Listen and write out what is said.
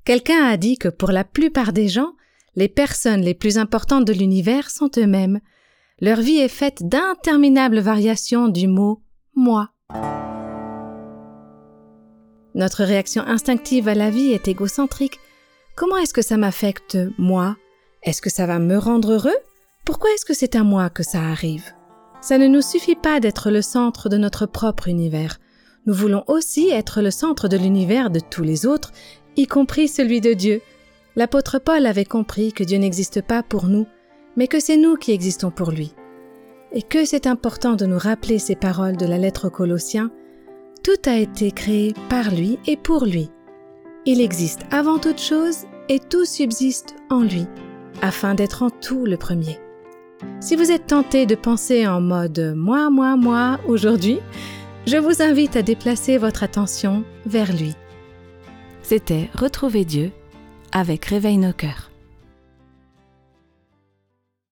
Quelqu'un a dit que pour la plupart des gens, les personnes les plus importantes de l'univers sont eux-mêmes. Leur vie est faite d'interminables variations du mot « moi ». Notre réaction instinctive à la vie est égocentrique. Comment est-ce que ça m'affecte, moi? Est-ce que ça va me rendre heureux? Pourquoi est-ce que c'est à moi que ça arrive? Ça ne nous suffit pas d'être le centre de notre propre univers. Nous voulons aussi être le centre de l'univers de tous les autres, y compris celui de Dieu. L'apôtre Paul avait compris que Dieu n'existe pas pour nous, mais que c'est nous qui existons pour lui. Et que c'est important de nous rappeler ces paroles de la lettre aux Colossiens. Tout a été créé par lui et pour lui. Il existe avant toute chose et tout subsiste en lui, afin d'être en tout le premier. Si vous êtes tenté de penser en mode « moi » aujourd'hui, je vous invite à déplacer votre attention vers lui. C'était Retrouver Dieu avec Réveille nos cœurs.